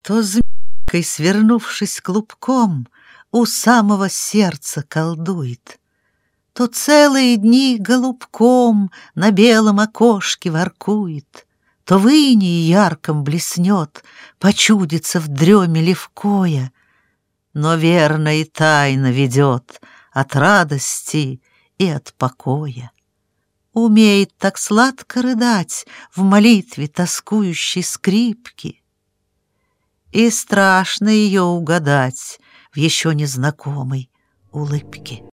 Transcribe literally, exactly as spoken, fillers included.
То змейкой, свернувшись клубком, у самого сердца колдует, то целые дни голубком на белом окошке воркует, то в инии ярком блеснет, почудится в дреме левкоя, но верно и тайно ведет от радости и от покоя. Умеет так сладко рыдать в молитве тоскующей скрипки, и страшно ее угадать в еще незнакомой улыбке.